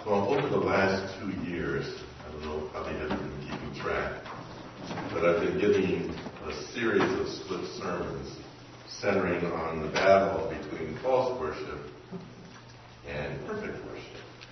Well, over the last 2 years, I don't know how many have been keeping track, but I've been giving a series of split sermons centering on the battle between false worship and perfect worship.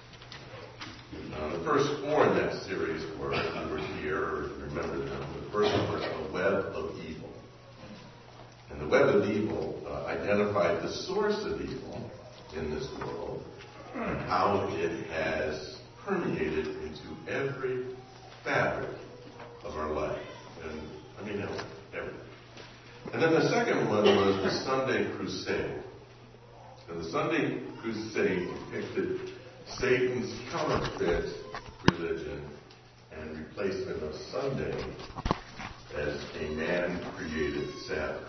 The first 4 in that series were, if you were here or if you remember them, the first one was the web of evil. And the web of evil identified the source of evil in this world and how it has permeated into every fabric of our life. And I mean everything. And then the second one was the Sunday Crusade. And the Sunday Crusade depicted Satan's counterfeit religion and replacement of Sunday as a man-created Sabbath.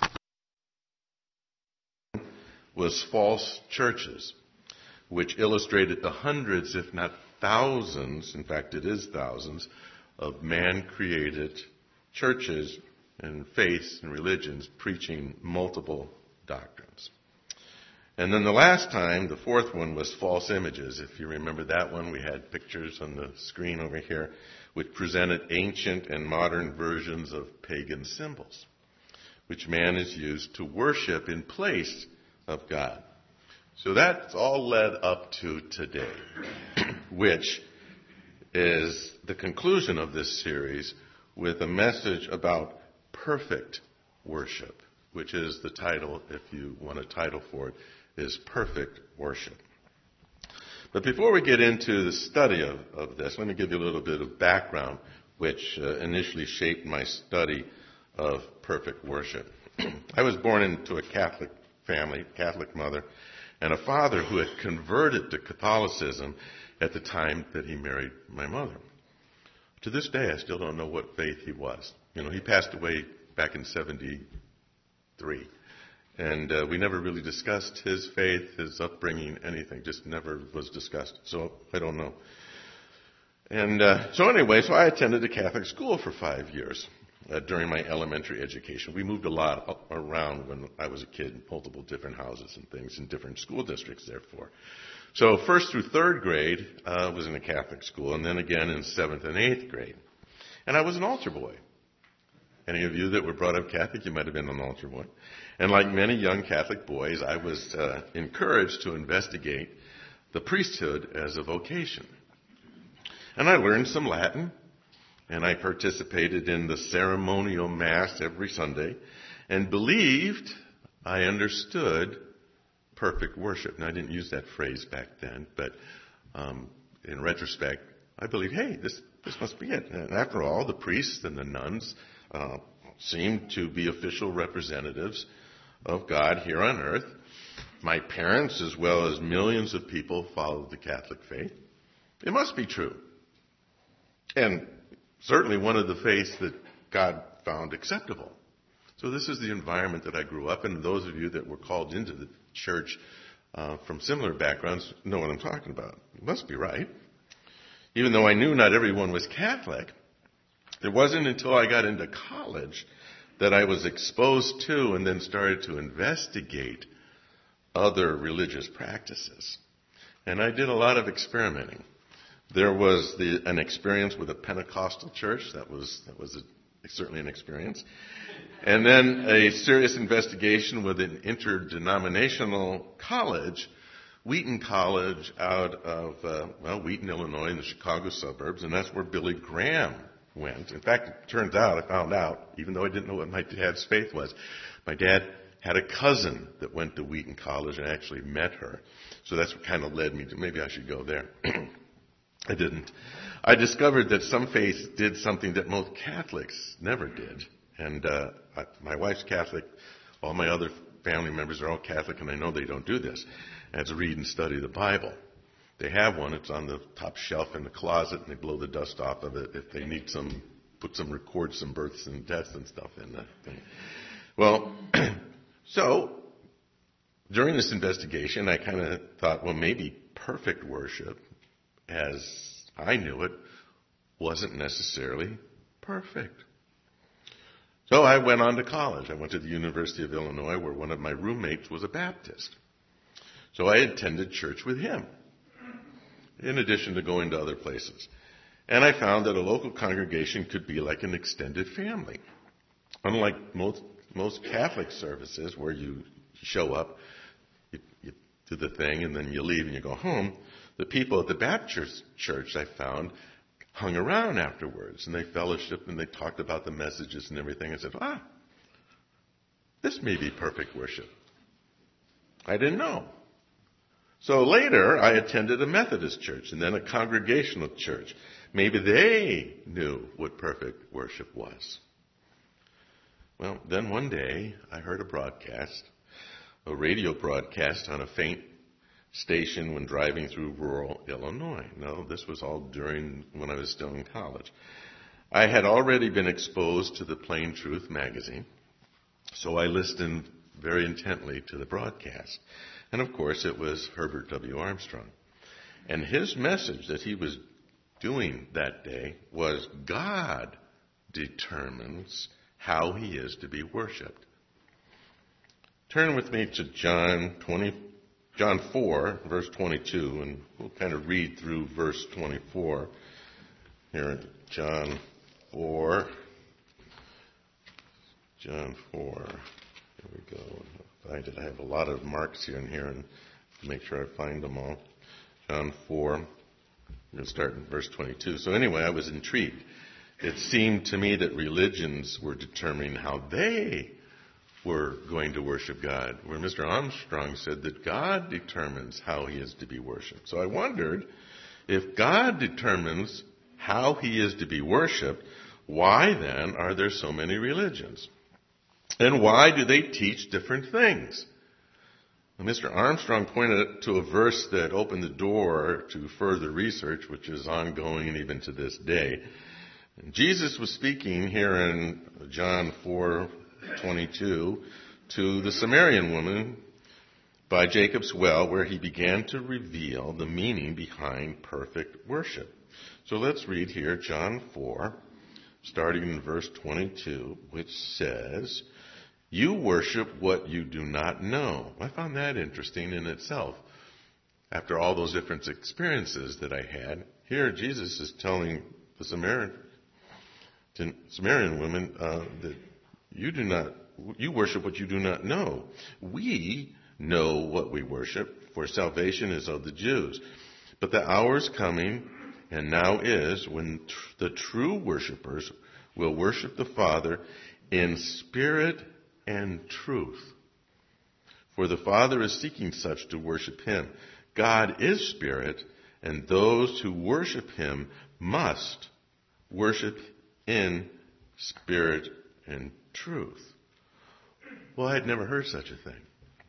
Was false churches, which illustrated the hundreds, if not thousands, in fact it is thousands, of man-created churches and faiths and religions preaching multiple doctrines. And then the last time, the fourth one, was false images. If you remember that one, we had pictures on the screen over here, which presented ancient and modern versions of pagan symbols, which man has used to worship in place of God. So that's all led up to today, which is the conclusion of this series with a message about perfect worship, which is the title, if you want a title for it, is Perfect Worship. But before we get into the study of this, let me give you a little bit of background, which initially shaped my study of perfect worship. I was born into a Catholic family, Catholic mother, and a father who had converted to Catholicism at the time that he married my mother. To this day, I still don't know what faith he was. He passed away back in 1973. And we never really discussed his faith, his upbringing, anything. Just never was discussed. So I don't know. And so I attended a Catholic school for 5 years during my elementary education. We moved a lot around when I was a kid, multiple different houses and things in different school districts, therefore. So 1st through 3rd grade was in a Catholic school, and then again in 7th and 8th grade. And I was an altar boy. Any of you that were brought up Catholic, you might have been an altar boy. And like many young Catholic boys, I was encouraged to investigate the priesthood as a vocation. And I learned some Latin, and I participated in the ceremonial Mass every Sunday, and believed I understood perfect worship. Now, I didn't use that phrase back then, but in retrospect, I believed, hey, this must be it. And after all, the priests and the nuns seemed to be official representatives of God here on earth. My parents, as well as millions of people, followed the Catholic faith. It must be true. And certainly one of the faiths that God found acceptable. So this is the environment that I grew up in. Those of you that were called into the church from similar backgrounds know what I'm talking about. It must be right. Even though I knew not everyone was Catholic, it wasn't until I got into college that I was exposed to and then started to investigate other religious practices. And I did a lot of experimenting. There was an experience with a Pentecostal church. That was certainly an experience. And then a serious investigation with an interdenominational college, Wheaton College, out of, Wheaton, Illinois, in the Chicago suburbs. And that's where Billy Graham went. In fact, it turns out, I found out, even though I didn't know what my dad's faith was, my dad had a cousin that went to Wheaton College and actually met her. So that's what kind of led me to maybe I should go there. I didn't. I discovered that some faiths did something that most Catholics never did. And my wife's Catholic. All my other family members are all Catholic, and I know they don't do this. That's read and study the Bible. They have one. It's on the top shelf in the closet, and they blow the dust off of it if they need record some births and deaths and stuff in that thing. Well, so during this investigation, I kind of thought, well, maybe perfect worship, as I knew it, wasn't necessarily perfect. So I went on to college. I went to the University of Illinois, where one of my roommates was a Baptist. So I attended church with him. in addition to going to other places. And I found that a local congregation could be like an extended family. Unlike most Catholic services where you show up, you do the thing, and then you leave and you go home, the people at the Baptist church, I found, hung around afterwards, and they fellowshiped and they talked about the messages and everything. I said, this may be perfect worship. I didn't know. So later, I attended a Methodist church and then a Congregational church. Maybe they knew what perfect worship was. Well, then one day, I heard a radio broadcast on a faint station when driving through rural Illinois. No, this was all when I was still in college. I had already been exposed to the Plain Truth magazine, so I listened very intently to the broadcast. And of course, it was Herbert W. Armstrong. And his message that he was doing that day was God determines how he is to be worshipped. Turn with me to John 4, verse 22, and we'll kind of read through verse 24 here in John 4. John 4. Here we go. I have a lot of marks here and make sure I find them all. John 4. I'm going to start in verse 22. So anyway, I was intrigued. It seemed to me that religions were determining how they were going to worship God, where Mr. Armstrong said that God determines how he is to be worshipped. So I wondered, if God determines how he is to be worshipped, why then are there so many religions? And why do they teach different things? Well, Mr. Armstrong pointed to a verse that opened the door to further research, which is ongoing and even to this day. And Jesus was speaking here in John 4:22 to the Samaritan woman by Jacob's well, where he began to reveal the meaning behind perfect worship. So let's read here John 4, starting in verse 22, which says, "You worship what you do not know." I found that interesting in itself. After all those different experiences that I had, here Jesus is telling the Samaritan woman that you worship what you do not know. We know what we worship, for salvation is of the Jews. But the hour is coming, and now is, when the true worshipers will worship the Father in spirit and truth. For the Father is seeking such to worship him. God is spirit, and those who worship him must worship in spirit and truth. Well, I had never heard such a thing.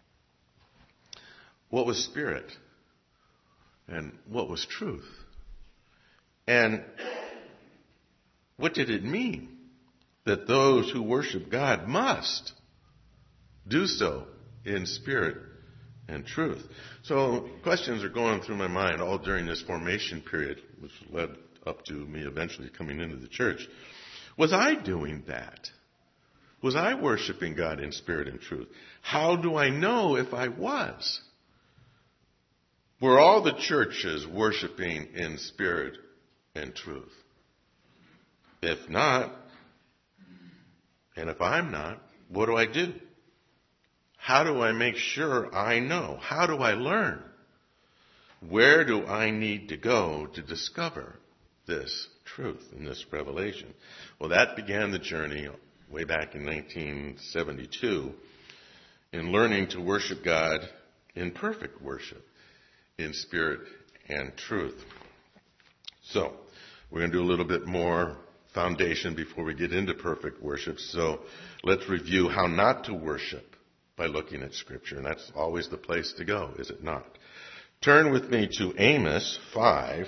What was spirit? And what was truth? And what did it mean that those who worship God must do so in spirit and truth? So questions are going through my mind all during this formation period, which led up to me eventually coming into the church. Was I doing that? Was I worshiping God in spirit and truth? How do I know if I was? Were all the churches worshiping in spirit and truth? If not, and if I'm not, what do I do? How do I make sure I know? How do I learn? Where do I need to go to discover this truth and this revelation? Well, that began the journey way back in 1972 in learning to worship God in perfect worship, in spirit and truth. So, we're going to do a little bit more foundation before we get into perfect worship. So, let's review how not to worship by looking at Scripture. And that's always the place to go, is it not? Turn with me to Amos 5.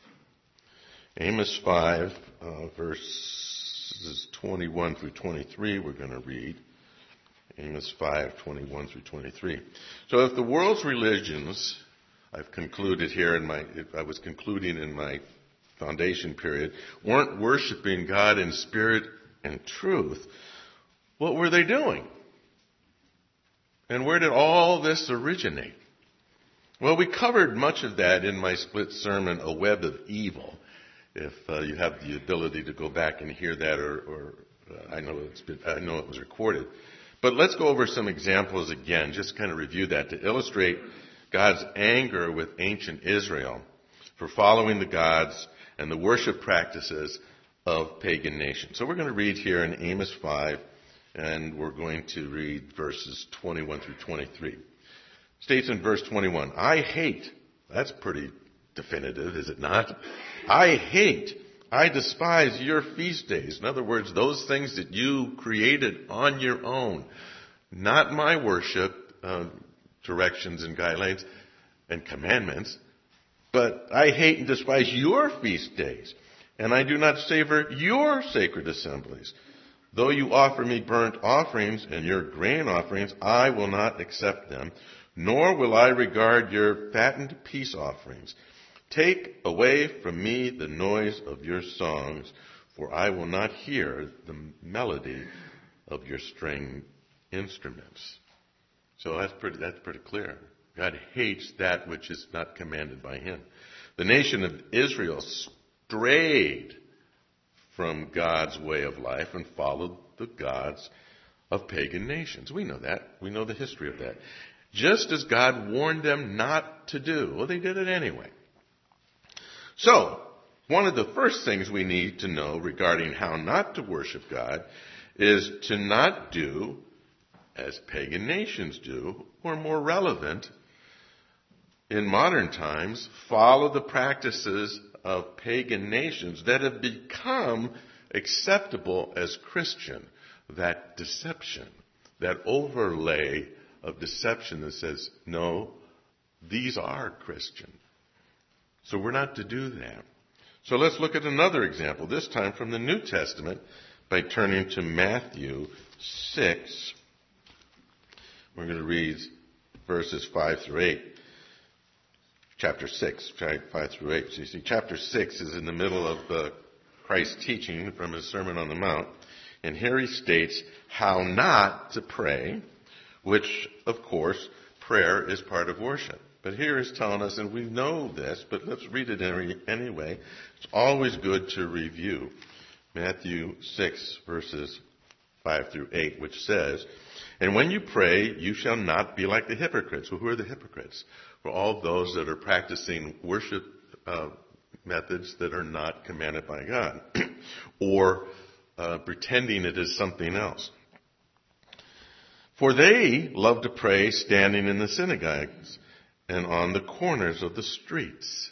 Amos 5, verses 21 through 23, we're going to read. Amos 5, 21 through 23. So if the world's religions, I've concluded here I was concluding in my foundation period, weren't worshiping God in spirit and truth, what were they doing? And where did all this originate? Well, we covered much of that in my split sermon, A Web of Evil. If you have the ability to go back and hear that, or I know it was recorded. But let's go over some examples again, just kind of review that to illustrate God's anger with ancient Israel for following the gods and the worship practices of pagan nations. So we're going to read here in Amos 5, and we're going to read verses 21 through 23. It states in verse 21, I hate, that's pretty definitive, is it not? I despise your feast days. In other words, those things that you created on your own. Not my worship directions and guidelines and commandments, but I hate and despise your feast days. And I do not savor your sacred assemblies. Though you offer me burnt offerings and your grain offerings, I will not accept them, nor will I regard your fattened peace offerings. Take away from me the noise of your songs, for I will not hear the melody of your string instruments. So that's pretty clear. God hates that which is not commanded by him. The nation of Israel strayed from God's way of life and followed the gods of pagan nations. We know that. We know the history of that. Just as God warned them not to do. Well, they did it anyway. So, one of the first things we need to know regarding how not to worship God is to not do as pagan nations do, or more relevant, in modern times, follow the practices of pagan nations that have become acceptable as Christian. That deception, that overlay of deception that says, no, these are Christian. So we're not to do that. So let's look at another example, this time from the New Testament, by turning to Matthew 6. We're going to read verses 5 through 8. Chapter 6, 5 through 8. So you see, chapter 6 is in the middle of Christ's teaching from his Sermon on the Mount. And here he states how not to pray, which, of course, prayer is part of worship. But here he's telling us, and we know this, but let's read it anyway. It's always good to review. Matthew 6, verses 5 through 8, which says, and when you pray, you shall not be like the hypocrites. Well, who are the hypocrites? Well, all those that are practicing worship methods that are not commanded by God, or pretending it is something else. For they love to pray standing in the synagogues and on the corners of the streets,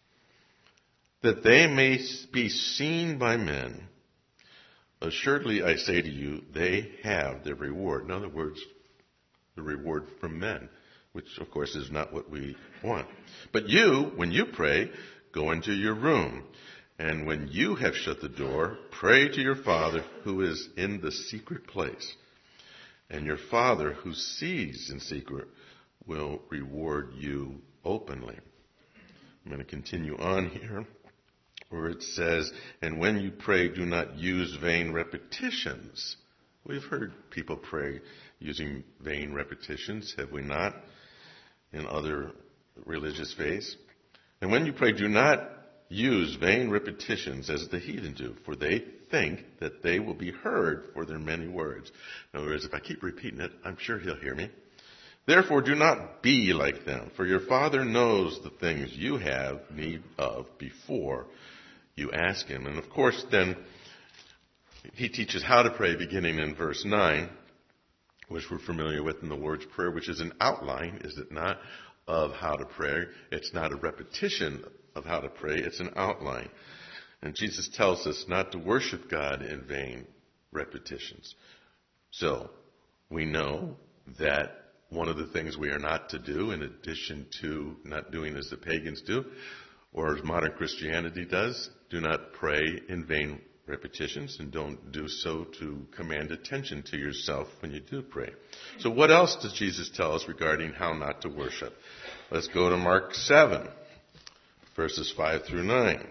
that they may be seen by men. Assuredly, I say to you, they have their reward. In other words, the reward from men, which, of course, is not what we want. But you, when you pray, go into your room, and when you have shut the door, pray to your Father who is in the secret place. And your Father who sees in secret will reward you openly. I'm going to continue on here, where it says, and when you pray, do not use vain repetitions. We've heard people pray using vain repetitions, have we not, in other religious faiths? And when you pray, do not use vain repetitions as the heathen do, for they think that they will be heard for their many words. In other words, if I keep repeating it, I'm sure he'll hear me. Therefore, do not be like them, for your Father knows the things you have need of before you ask him. And of course, then, he teaches how to pray beginning in verse 9, which we're familiar with in the Lord's Prayer, which is an outline, is it not, of how to pray. It's not a repetition of how to pray, it's an outline. And Jesus tells us not to worship God in vain repetitions. So, we know that one of the things we are not to do, in addition to not doing as the pagans do, or as modern Christianity does, do not pray in vain repetitions, and don't do so to command attention to yourself when you do pray. So what else does Jesus tell us regarding how not to worship? Let's go to Mark 7, verses 5 through 9.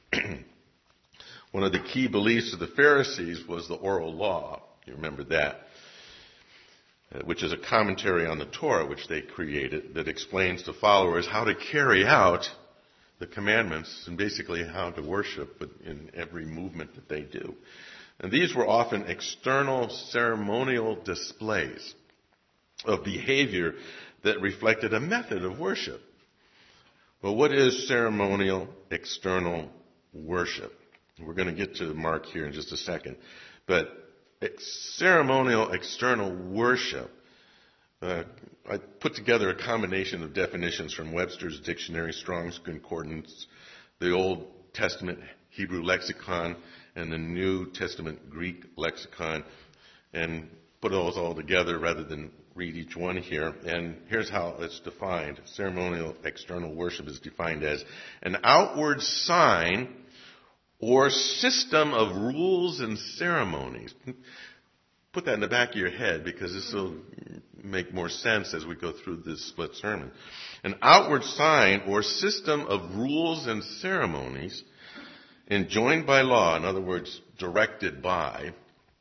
One of the key beliefs of the Pharisees was the oral law. You remember that. which is a commentary on the Torah which they created that explains to followers how to carry out the commandments and basically how to worship in every movement that they do. And these were often external ceremonial displays of behavior that reflected a method of worship. Well, what is ceremonial external worship? We're going to get to Mark here in just a second. But ceremonial external worship, I put together a combination of definitions from Webster's Dictionary, Strong's Concordance, the Old Testament Hebrew lexicon, and the New Testament Greek lexicon, and put those all together rather than read each one here. And here's how it's defined. Ceremonial external worship is defined as an outward sign or system of rules and ceremonies. Put that in the back of your head because this will make more sense as we go through this split sermon. An outward sign or system of rules and ceremonies enjoined by law, in other words, directed by,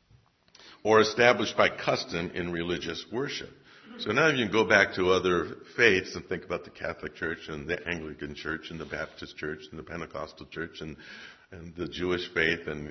or established by custom in religious worship. So now you can go back to other faiths and think about the Catholic Church and the Anglican Church and the Baptist Church and the Pentecostal Church and the Jewish faith, and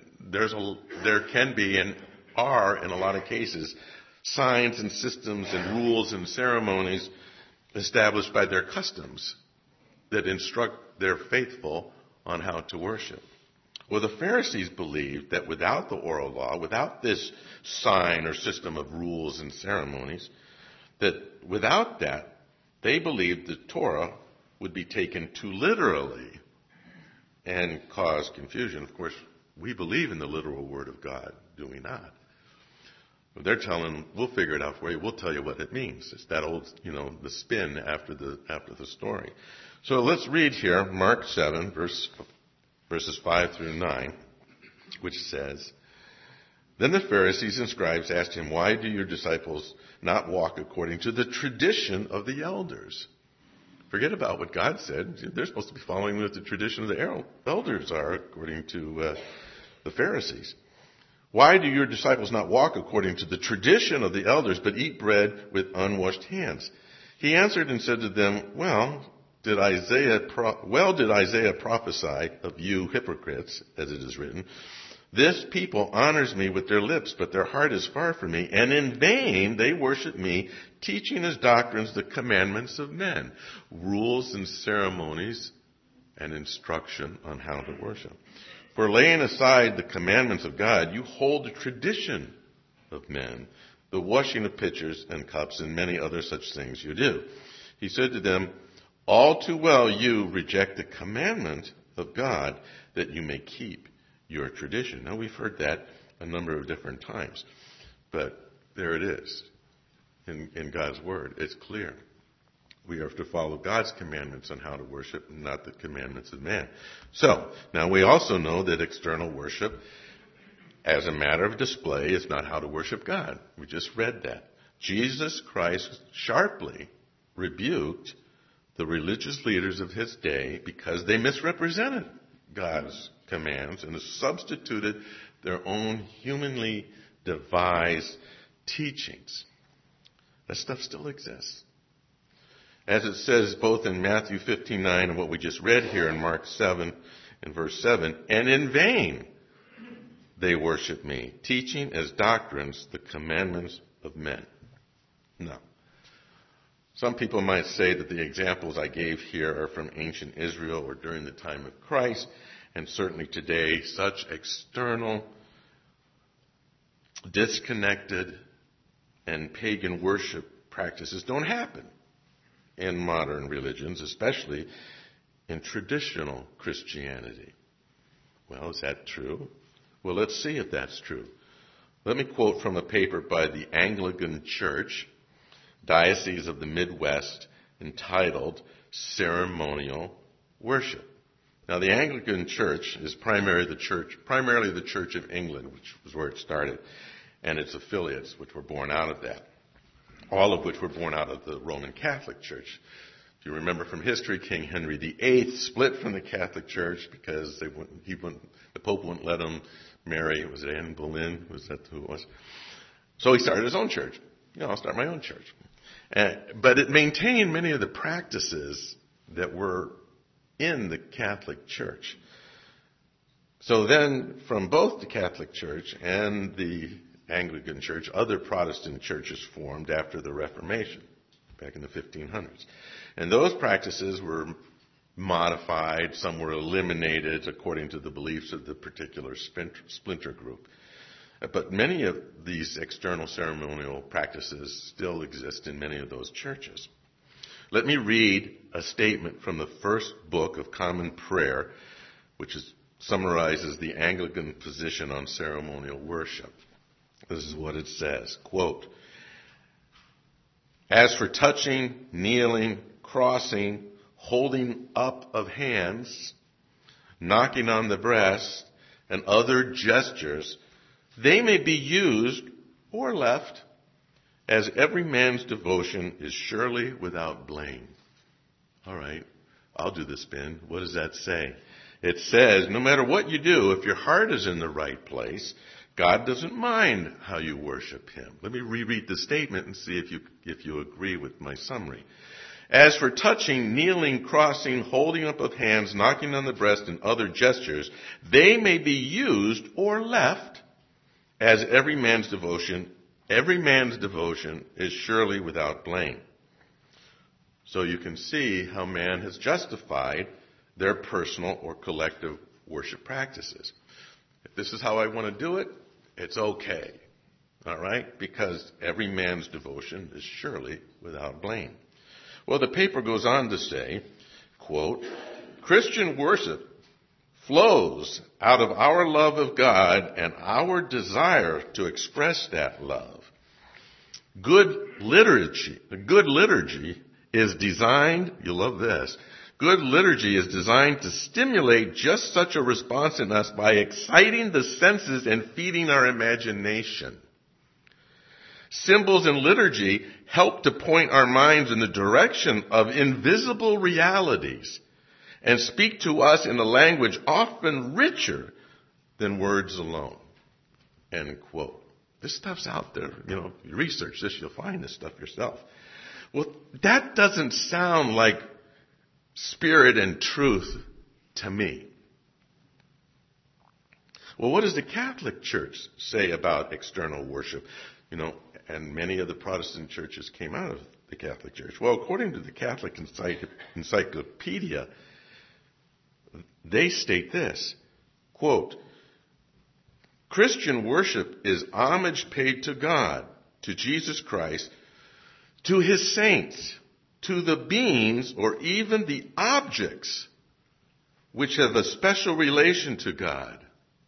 there can be and are in a lot of cases signs and systems and rules and ceremonies established by their customs that instruct their faithful on how to worship. Well, the Pharisees believed that without the oral law, without this sign or system of rules and ceremonies, that without that, they believed the Torah would be taken too literally and cause confusion. Of course, we believe in the literal Word of God, do we not? But they're telling, we'll figure it out for you. We'll tell you what it means. It's that old, the spin after the story. So let's read here, Mark 7, verses 5 through 9, which says, Then the Pharisees and scribes asked him, Why do your disciples not walk according to the tradition of the elders? Forget about what God said. They're supposed to be following what the tradition of the elders are, according to the Pharisees. Why do your disciples not walk according to the tradition of the elders, but eat bread with unwashed hands? He answered and said to them, Well did Isaiah prophesy of you hypocrites, as it is written, This people honors me with their lips, but their heart is far from me, and in vain they worship me, teaching as doctrines the commandments of men, rules and ceremonies and instruction on how to worship. For laying aside the commandments of God, you hold the tradition of men, the washing of pitchers and cups, and many other such things you do. He said to them, All too well you reject the commandment of God that you may keep your tradition. Now, we've heard that a number of different times, but there it is in God's Word. It's clear. We are to follow God's commandments on how to worship, not the commandments of man. So, now we also know that external worship, as a matter of display, is not how to worship God. We just read that. Jesus Christ sharply rebuked the religious leaders of his day because they misrepresented God's commands and substituted their own humanly devised teachings. That stuff still exists. As it says both in Matthew 15:9 and what we just read here in Mark 7 and verse 7, and in vain they worship me, teaching as doctrines the commandments of men. No. Some people might say that the examples I gave here are from ancient Israel or during the time of Christ, and certainly today such external, disconnected, and pagan worship practices don't happen in modern religions, especially in traditional Christianity. Well, is that true? Well, let's see if that's true. Let me quote from a paper by the Anglican Church, Diocese of the Midwest, entitled Ceremonial Worship. Now, the Anglican Church is primarily the Church of England, which was where it started, and its affiliates, which were born out of that, all of which were born out of the Roman Catholic Church. If you remember from history, King Henry VIII split from the Catholic Church because the Pope wouldn't let him marry. Was it Anne Boleyn? Was that who it was? So he started his own church. I'll start my own church. But it maintained many of the practices that were in the Catholic Church. So then, from both the Catholic Church and the Anglican Church, other Protestant churches formed after the Reformation, back in the 1500s. And those practices were modified, some were eliminated according to the beliefs of the particular splinter group. But many of these external ceremonial practices still exist in many of those churches. Let me read a statement from the first book of Common Prayer, which summarizes the Anglican position on ceremonial worship. This is what it says, quote, "As for touching, kneeling, crossing, holding up of hands, knocking on the breast, and other gestures, they may be used or left, as every man's devotion is surely without blame." All right, I'll do the spin. What does that say? It says, no matter what you do, if your heart is in the right place, God doesn't mind how you worship Him. Let me reread the statement and see if you agree with my summary. "As for touching, kneeling, crossing, holding up of hands, knocking on the breast, and other gestures, they may be used or left, as every man's devotion is surely without blame." So you can see how man has justified their personal or collective worship practices. If this is how I want to do it, it's okay. All right? Because every man's devotion is surely without blame. Well, the paper goes on to say, quote, "Christian worship flows out of our love of God and our desire to express that love. Good liturgy is designed, you love this, good liturgy is designed to stimulate just such a response in us by exciting the senses and feeding our imagination. Symbols in liturgy help to point our minds in the direction of invisible realities and speak to us in a language often richer than words alone." End quote. This stuff's out there. You research this, you'll find this stuff yourself. Well, that doesn't sound like spirit and truth to me. Well, what does the Catholic Church say about external worship? And many of the Protestant churches came out of the Catholic Church. Well, according to the Catholic Encyclopedia, they state this, quote, "Christian worship is homage paid to God, to Jesus Christ, to His saints, to the beings or even the objects which have a special relation to God.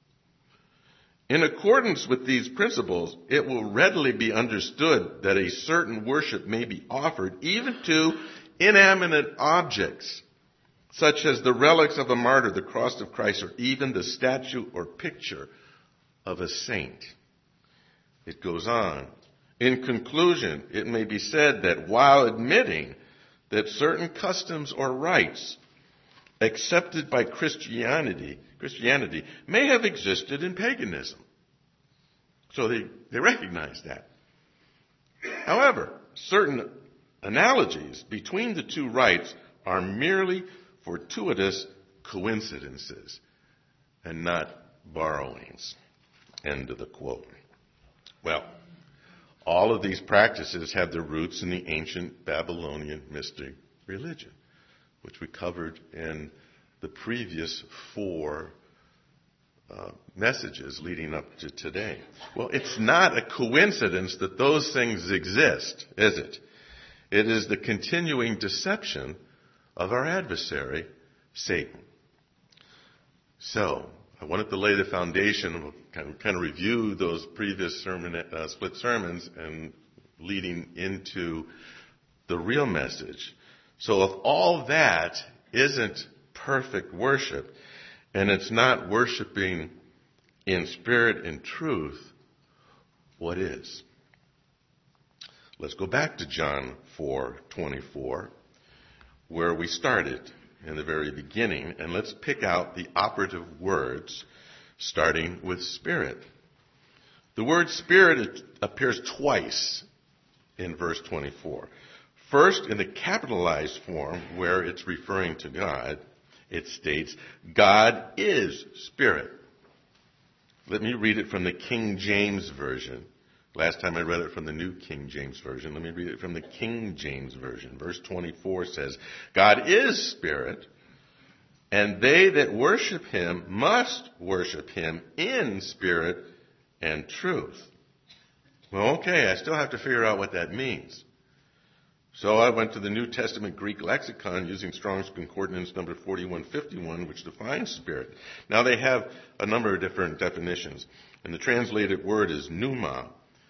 In accordance with these principles, it will readily be understood that a certain worship may be offered even to inanimate objects, such as the relics of a martyr, the cross of Christ, or even the statue or picture of a saint." It goes on. "In conclusion, it may be said that while admitting that certain customs or rites accepted by Christianity may have existed in paganism." So they recognize that. However, certain analogies between the two rites are merely fortuitous coincidences and not borrowings. End of the quote. Well, all of these practices have their roots in the ancient Babylonian mystic religion, which we covered in the previous 4 messages leading up to today. Well, it's not a coincidence that those things exist, is it? It is the continuing deception of our adversary, Satan. So, I wanted to lay the foundation, kind of review those previous split sermons and leading into the real message. So if all that isn't perfect worship, and it's not worshiping in spirit and truth, what is? Let's go back to John 4:24, where we started in the very beginning, and let's pick out the operative words, starting with spirit. The word spirit appears twice in verse 24. First, in the capitalized form, where it's referring to God, it states, God is Spirit. Let me read it from the King James Version. Last time I read it from the New King James Version. Let me read it from the King James Version. Verse 24 says, God is Spirit, and they that worship Him must worship Him in spirit and truth. Well, okay, I still have to figure out what that means. So I went to the New Testament Greek lexicon using Strong's Concordance number 4151, which defines spirit. Now they have a number of different definitions, and the translated word is pneuma,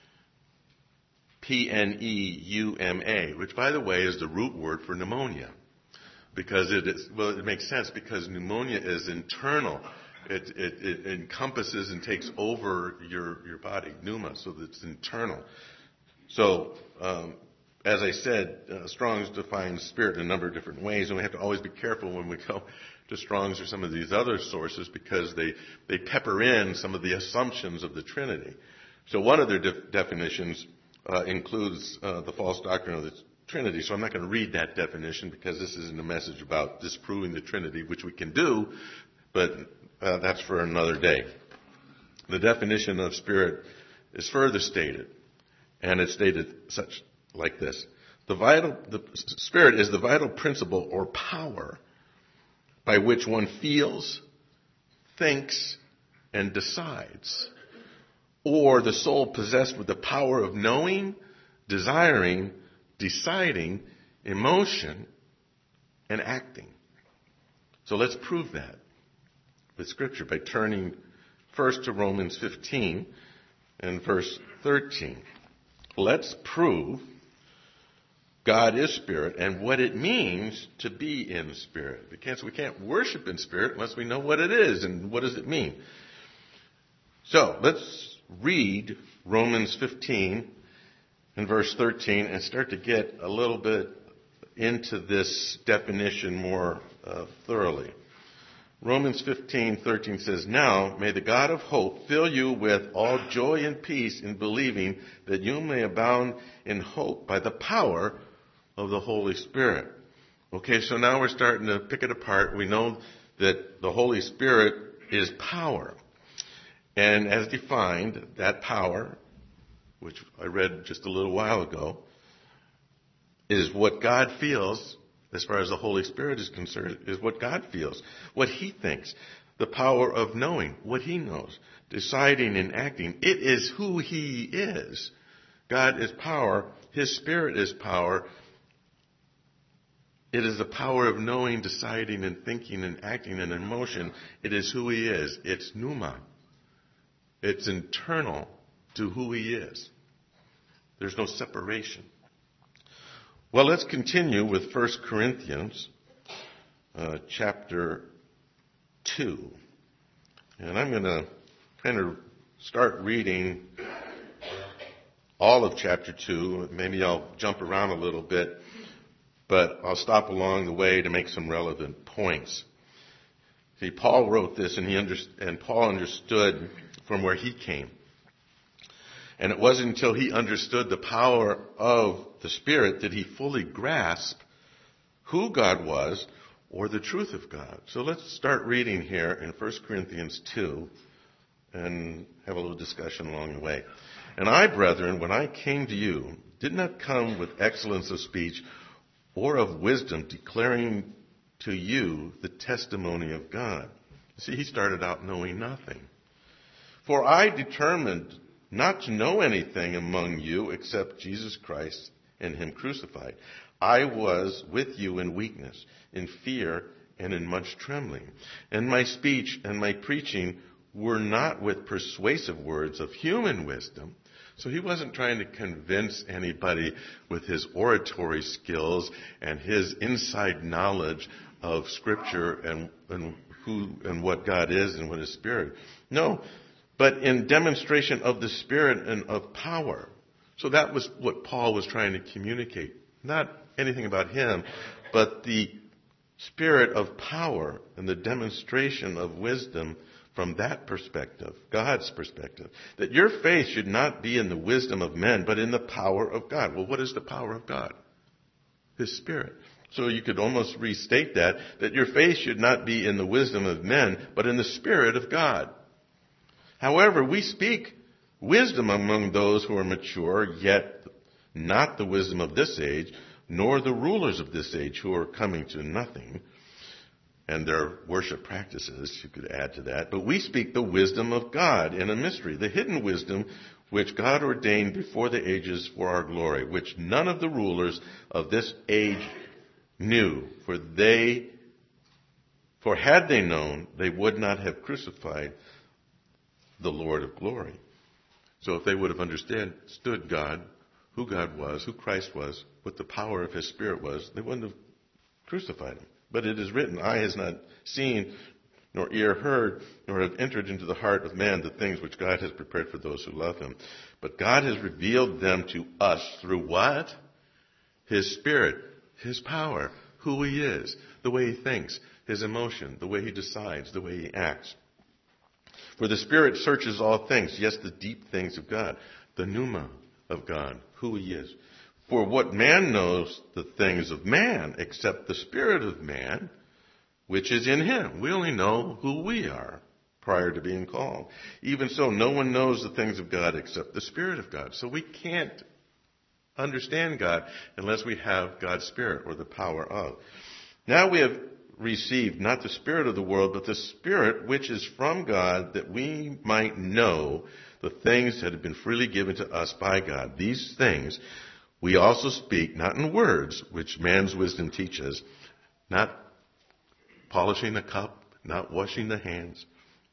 P-N-E-U-M-A, which, by the way, is the root word for pneumonia. Because it makes sense, because pneumonia is internal. It encompasses and takes over your body, pneuma, so that it's internal. So, as I said, Strong's defines spirit in a number of different ways, and we have to always be careful when we go to Strong's or some of these other sources, because they pepper in some of the assumptions of the Trinity. So one of their definitions includes the false doctrine of the Trinity. So I'm not going to read that definition, because this isn't a message about disproving the Trinity, which we can do, but that's for another day. The definition of spirit is further stated, and it's stated like this. The spirit is the vital principle or power by which one feels, thinks, and decides, or the soul possessed with the power of knowing, desiring, deciding, emotion, and acting. So let's prove that with Scripture by turning first to Romans 15 and verse 13. Let's prove God is Spirit and what it means to be in Spirit. We can't worship in Spirit unless we know what it is and what does it mean. So let's read Romans 15 and verse 13 and start to get a little bit into this definition more thoroughly. Romans 15:13 says, Now may the God of hope fill you with all joy and peace in believing, that you may abound in hope by the power of the Holy Spirit. Okay, so now we're starting to pick it apart. We know that the Holy Spirit is power. And as defined, that power, which I read just a little while ago, is what God feels. As far as the Holy Spirit is concerned, is what God feels, what He thinks, the power of knowing, what He knows, deciding and acting. It is who He is. God is power. His Spirit is power. It is the power of knowing, deciding, and thinking, and acting, and emotion. It is who He is. It's pneuma. It's internal to who He is. There's no separation. Well, let's continue with 1 Corinthians chapter 2. And I'm going to kind of start reading all of chapter 2. Maybe I'll jump around a little bit, but I'll stop along the way to make some relevant points. See, Paul wrote this, and Paul understood from where he came. And it wasn't until he understood the power of the Spirit that he fully grasped who God was or the truth of God. So let's start reading here in 1 Corinthians 2 and have a little discussion along the way. And I, brethren, when I came to you, did not come with excellence of speech or of wisdom, declaring to you the testimony of God. See, he started out knowing nothing. For I determined not to know anything among you except Jesus Christ and Him crucified. I was with you in weakness, in fear, and in much trembling. And my speech and my preaching were not with persuasive words of human wisdom. So he wasn't trying to convince anybody with his oratory skills and his inside knowledge of Scripture and who and what God is and what His Spirit. No, but in demonstration of the Spirit and of power. So that was what Paul was trying to communicate. Not anything about him, but the Spirit of power and the demonstration of wisdom from that perspective, God's perspective. That your faith should not be in the wisdom of men, but in the power of God. Well, what is the power of God? His Spirit. So you could almost restate that your faith should not be in the wisdom of men, but in the Spirit of God. However, we speak wisdom among those who are mature, yet not the wisdom of this age, nor the rulers of this age who are coming to nothing, and their worship practices, you could add to that. But we speak the wisdom of God in a mystery, the hidden wisdom which God ordained before the ages for our glory, which none of the rulers of this age knew. For had they known, they would not have crucified the Lord of glory. So if they would have understood God, who God was, who Christ was, what the power of His Spirit was, they wouldn't have crucified Him. But it is written, eye has not seen, nor ear heard, nor have entered into the heart of man the things which God has prepared for those who love Him. But God has revealed them to us through what? His Spirit, His power, who He is, the way He thinks, His emotion, the way He decides, the way He acts. For the Spirit searches all things, yes, the deep things of God, the pneuma of God, who He is. For what man knows the things of man except the Spirit of man, which is in him? We only know who we are prior to being called. Even so, no one knows the things of God except the Spirit of God. So we can't understand God unless we have God's Spirit or the power of. Now we have received not the spirit of the world, but the Spirit which is from God, that we might know the things that have been freely given to us by God. These things we also speak, not in words, which man's wisdom teaches, not polishing the cup, not washing the hands,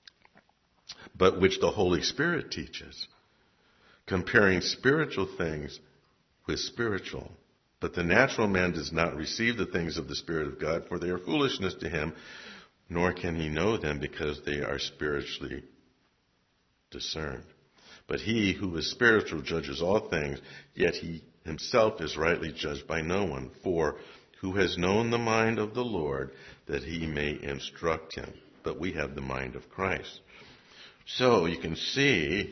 but which the Holy Spirit teaches, comparing spiritual things with spiritual. But the natural man does not receive the things of the Spirit of God, for they are foolishness to him, nor can he know them because they are spiritually discerned. But he who is spiritual judges all things, yet he himself is rightly judged by no one. For who has known the mind of the Lord, that he may instruct him? But we have the mind of Christ. So you can see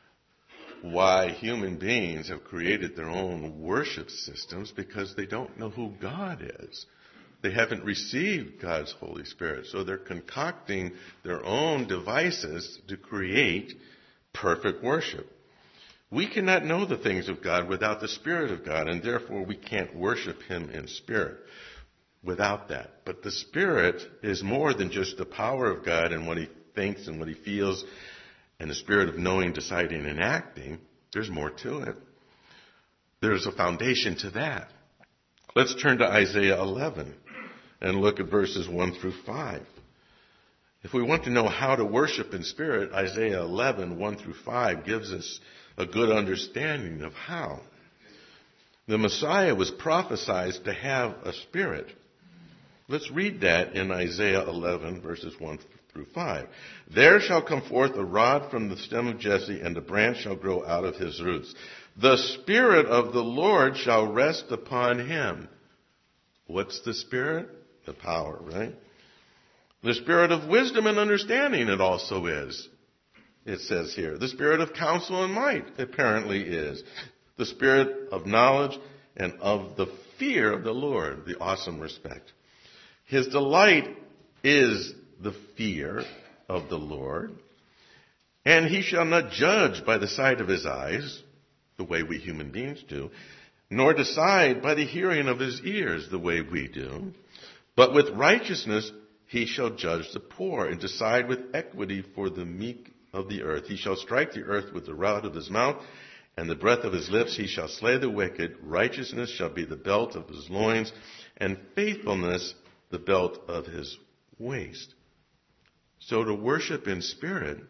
why human beings have created their own worship systems, because they don't know who God is. They haven't received God's Holy Spirit. So they're concocting their own devices to create perfect worship. We cannot know the things of God without the Spirit of God, and therefore we can't worship Him in spirit without that. But the Spirit is more than just the power of God and what He thinks and what He feels, and the spirit of knowing, deciding, and acting. There's more to it. There's a foundation to that. Let's turn to Isaiah 11 and look at verses 1 through 5. If we want to know how to worship in spirit, Isaiah 11, 1 through 5 gives us a good understanding of how. The Messiah was prophesied to have a spirit. Let's read that in Isaiah 11, verses 1 through 5. There shall come forth a rod from the stem of Jesse, and a branch shall grow out of his roots. The Spirit of the Lord shall rest upon him. What's the Spirit? The power, right? The Spirit of wisdom and understanding it also is. It says here, the Spirit of counsel and might apparently is. The Spirit of knowledge and of the fear of the Lord, the awesome respect. His delight is the fear of the Lord, and he shall not judge by the sight of his eyes, the way we human beings do, nor decide by the hearing of his ears, the way we do, but with righteousness he shall judge the poor, and decide with equity for the meek of the earth. He shall strike the earth with the rod of his mouth, and the breath of his lips. He shall slay the wicked. Righteousness shall be the belt of his loins, and faithfulness the belt of his waist. So to worship in spirit,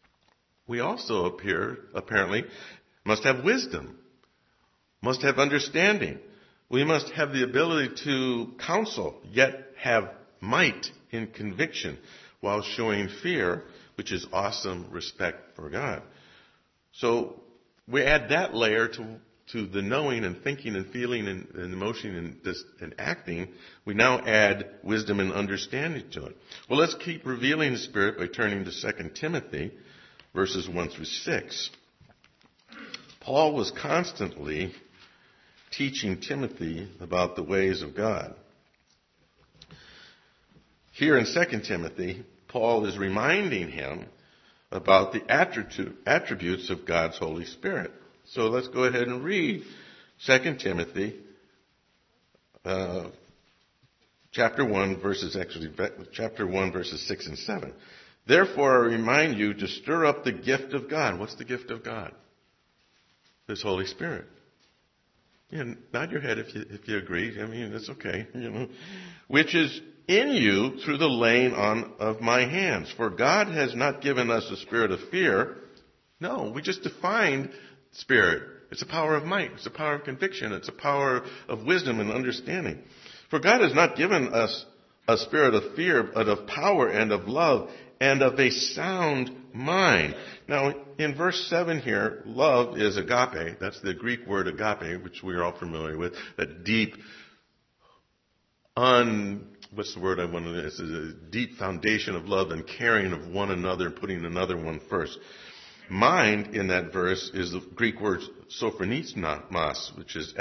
we also apparently must have wisdom, must have understanding. We must have the ability to counsel, yet have might in conviction, while showing fear, which is awesome respect for God. So we add that layer to the knowing and thinking and feeling and emotion and acting, we now add wisdom and understanding to it. Well, let's keep revealing the Spirit by turning to 2 Timothy, verses 1 through 6. Paul was constantly teaching Timothy about the ways of God. Here in 2 Timothy, Paul is reminding him about the attributes of God's Holy Spirit. So let's go ahead and read 2 Timothy chapter 1, verses 6 and 7. Therefore, I remind you to stir up the gift of God. What's the gift of God? His Holy Spirit. Nod your head if you agree. I mean, it's okay. Which is in you through the laying on of my hands. For God has not given us a spirit of fear. No, we just defined spirit. It's a power of might. It's a power of conviction. It's a power of wisdom and understanding. For God has not given us a spirit of fear, but of power and of love and of a sound mind. Now, in verse 7 here, love is agape. That's the Greek word agape, which we're all familiar with. That deep, what's the word I want to, it's a deep foundation of love and caring of one another and putting another one first. Mind in that verse is the Greek word sophronismos, which is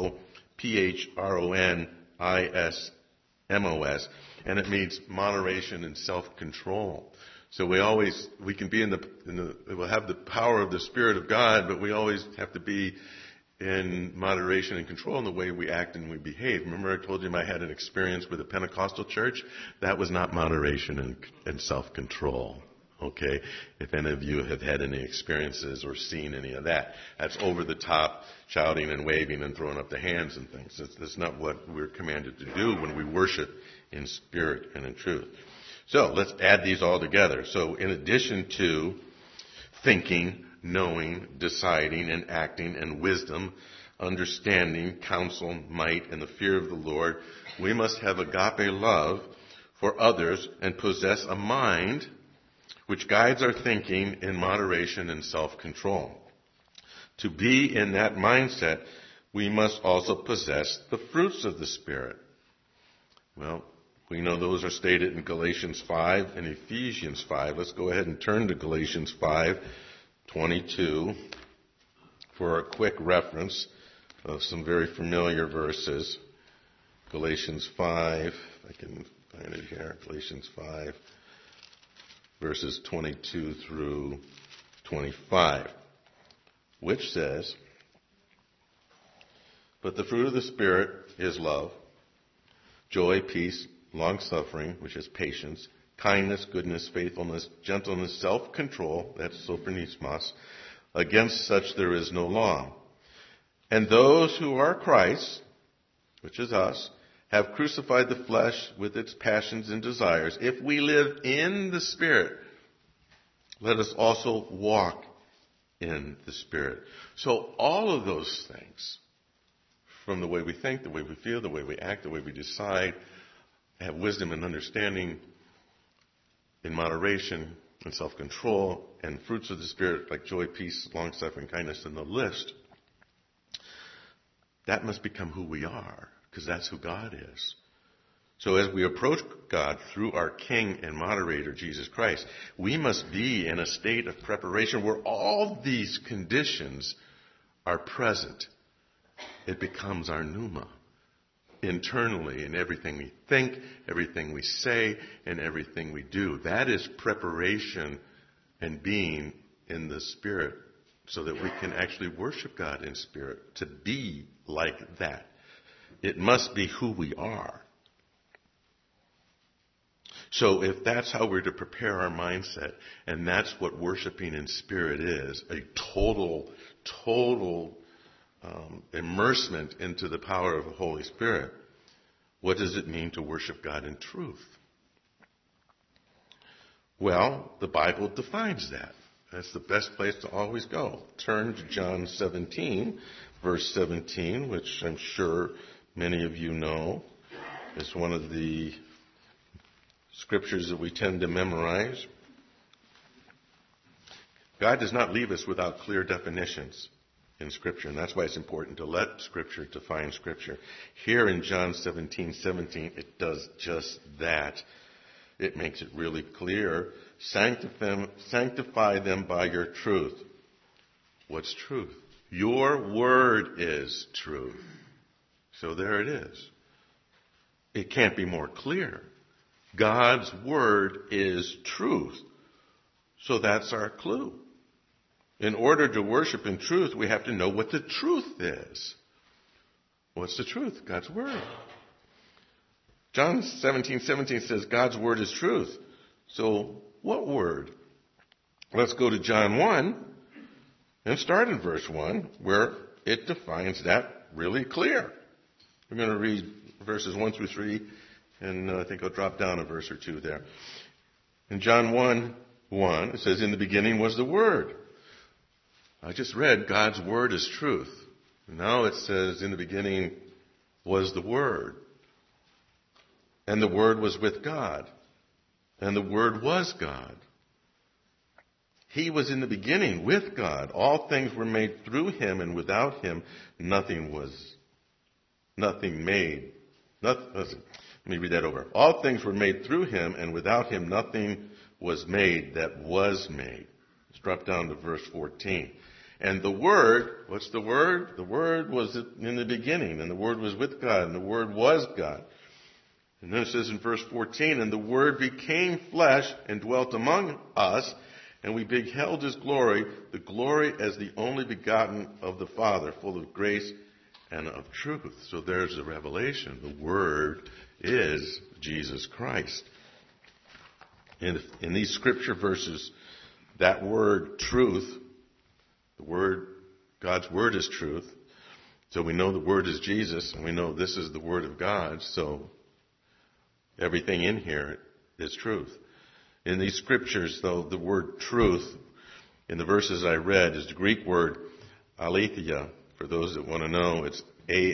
sophronismos, and it means moderation and self-control. So we can be we'll have the power of the Spirit of God, but we always have to be in moderation and control in the way we act and we behave. Remember I told you I had an experience with a Pentecostal church? That was not moderation and self-control. Okay? If any of you have had any experiences or seen any of that, that's over the top shouting and waving and throwing up the hands and things. That's not what we're commanded to do when we worship in spirit and in truth. So let's add these all together. So in addition to thinking, knowing, deciding, and acting, and wisdom, understanding, counsel, might, and the fear of the Lord, we must have agape love for others and possess a mind which guides our thinking in moderation and self-control. To be in that mindset, we must also possess the fruits of the Spirit. Well, we know those are stated in Galatians 5 and Ephesians 5. Let's go ahead and turn to Galatians 5:22 for a quick reference of some very familiar verses. Galatians 5, if I can find it here, Galatians 5, verses 22 through 25, which says, "But the fruit of the Spirit is love, joy, peace, long-suffering," which is patience, kindness, goodness, faithfulness, gentleness, self-control, that's sophronismos. Against such there is no law. And those who are Christ, which is us, have crucified the flesh with its passions and desires. If we live in the Spirit, let us also walk in the Spirit. So all of those things, from the way we think, the way we feel, the way we act, the way we decide, have wisdom and understanding in moderation and self-control and fruits of the Spirit like joy, peace, long-suffering, kindness, and the list, that must become who we are because that's who God is. So as we approach God through our King and Moderator, Jesus Christ, we must be in a state of preparation where all these conditions are present. It becomes our pneuma internally in everything we think, everything we say, and everything we do. That is preparation and being in the Spirit so that we can actually worship God in spirit, to be like that. It must be who we are. So if that's how we're to prepare our mindset, and that's what worshiping in spirit is, a total immersement into the power of the Holy Spirit, what does it mean to worship God in truth? Well, the Bible defines that. That's the best place to always go. Turn to John 17, verse 17, which I'm sure many of you know is one of the scriptures that we tend to memorize. God does not leave us without clear definitions in Scripture. And that's why it's important to let Scripture define Scripture. Here in John 17:17, it does just that. It makes it really clear. Sanctify them by your truth. What's truth? Your word is truth. So there it is. It can't be more clear. God's word is truth. So that's our clue. In order to worship in truth, we have to know what the truth is. What's the truth? God's word. John 17:17 says God's word is truth. So what word? Let's go to John 1 and start in verse 1 where it defines that really clear. We're going to read verses 1 through 3, and I think I'll drop down a verse or two there. In John 1:1, it says, in the beginning was the Word. I just read God's word is truth. Now it says in the beginning was the Word. And the Word was with God. And the Word was God. He was in the beginning with God. All things were made through him, and without him nothing made. Let me read that over. All things were made through him, and without him nothing was made that was made. Let's drop down to verse 14. And the Word, what's the Word? The Word was in the beginning, and the Word was with God, and the Word was God. And then it says in verse 14, and the Word became flesh and dwelt among us, and we beheld his glory, the glory as the only begotten of the Father, full of grace and of truth. So there's the revelation. The Word is Jesus Christ. In these scripture verses, that word truth, God's word is truth. So we know the word is Jesus, and we know this is the word of God. So everything in here is truth. In these scriptures, though, the word truth, in the verses I read, is the Greek word aletheia. For those that want to know, it's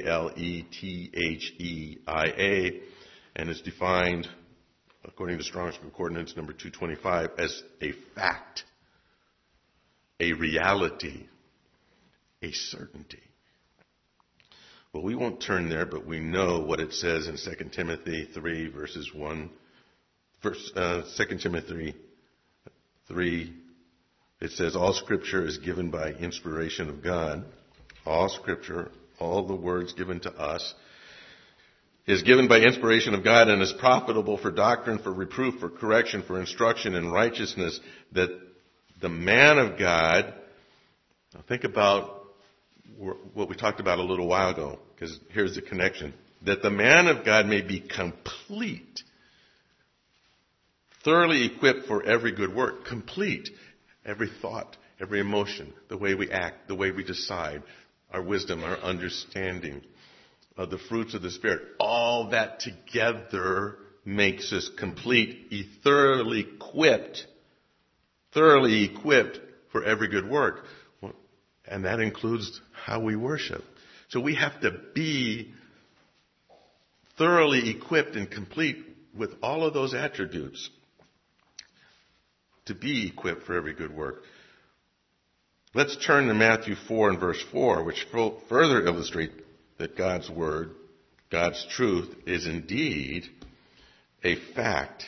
Aletheia, and it's defined, according to Strong's Concordance number 225, as a fact, a reality, a certainty. Well, we won't turn there, but we know what it says in 2 Timothy 3, verses 1. 2 Timothy 3, it says, all Scripture is given by inspiration of God. All Scripture, all the words given to us, is given by inspiration of God and is profitable for doctrine, for reproof, for correction, for instruction in righteousness, that the man of God, now think about what we talked about a little while ago, because here's the connection, that the man of God may be complete, thoroughly equipped for every good work, complete, every thought, every emotion, the way we act, the way we decide, our wisdom, our understanding, the fruits of the Spirit, all that together makes us complete, thoroughly equipped for every good work. And that includes how we worship. So we have to be thoroughly equipped and complete with all of those attributes to be equipped for every good work. Let's turn to Matthew 4 and verse 4, which further illustrate that God's word, God's truth, is indeed a fact,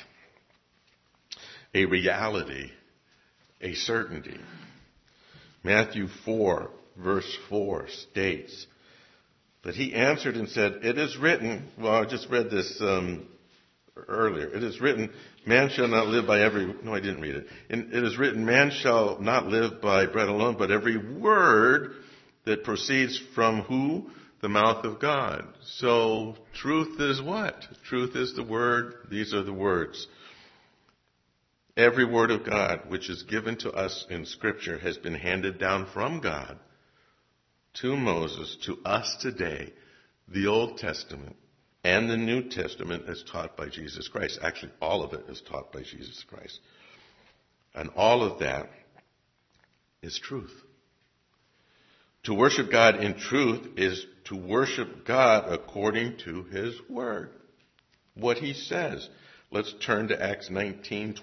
a reality, a certainty. Matthew 4, verse 4 states, but he answered and said, it is written, well, I just read this earlier. It is written, man shall not live by every, no, I didn't read it. It is written, man shall not live by bread alone, but every word that proceeds from who? The mouth of God. So truth is what? Truth is the word. These are the words. Every word of God which is given to us in Scripture has been handed down from God to Moses, to us today, the Old Testament and the New Testament as taught by Jesus Christ. Actually, all of it is taught by Jesus Christ. And all of that is truth. To worship God in truth is to worship God according to His Word. What He says. Let's turn to Acts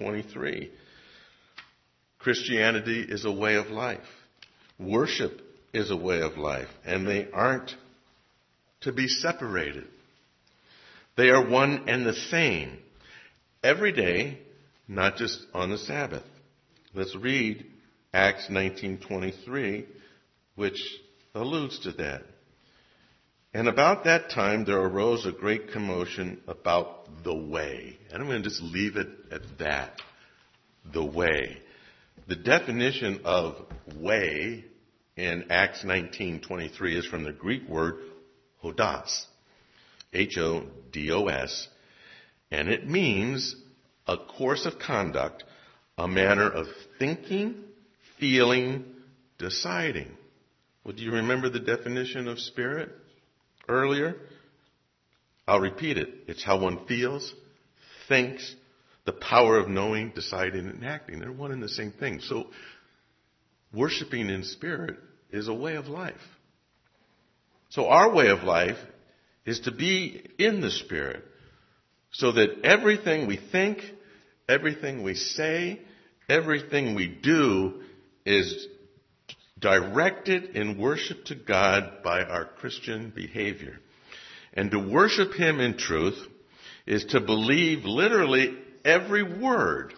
19:23. Christianity is a way of life. Worship is a way of life, and they aren't to be separated. They are one and the same every day, not just on the Sabbath. Let's read Acts 19:23, which alludes to that. And about that time there arose a great commotion about the way. And I'm going to just leave it at that. The way. The definition of way in Acts 19:23 is from the Greek word hodos. H-O-D-O-S. And it means a course of conduct, a manner of thinking, feeling, deciding. Well, do you remember the definition of spirit earlier? I'll repeat it. It's how one feels, thinks, the power of knowing, deciding, and acting. They're one and the same thing. So worshiping in spirit is a way of life. So our way of life is to be in the Spirit so that everything we think, everything we say, everything we do is directed in worship to God by our Christian behavior. And to worship Him in truth is to believe literally every word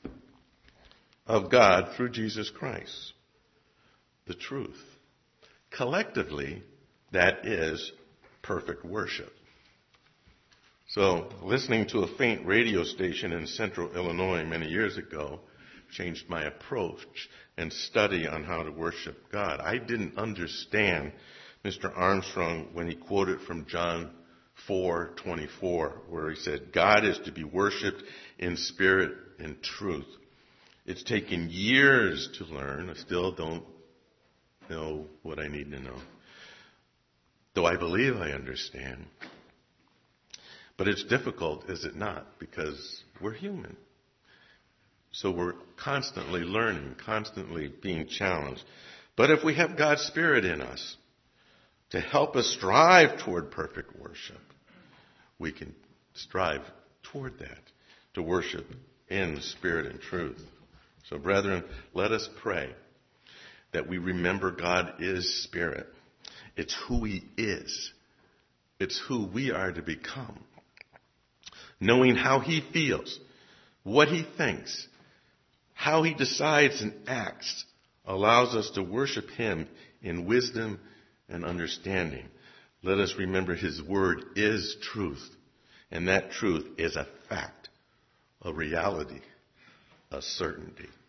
of God through Jesus Christ. The truth. Collectively, that is perfect worship. So, listening to a faint radio station in central Illinois many years ago changed my approach and study on how to worship God. I didn't understand Mr. Armstrong when he quoted from John 4:24, where he said, God is to be worshiped in spirit and truth. It's taken years to learn. I still don't know what I need to know, though I believe I understand. But it's difficult, is it not? Because we're human. So we're constantly learning, constantly being challenged. But if we have God's Spirit in us to help us strive toward perfect worship, we can strive toward that, to worship in spirit and truth. So brethren, let us pray that we remember God is Spirit. It's who He is. It's who we are to become. Knowing how He feels, what He thinks, how He decides and acts allows us to worship Him in wisdom and understanding. Let us remember His Word is truth, and that truth is a fact, a reality, a certainty.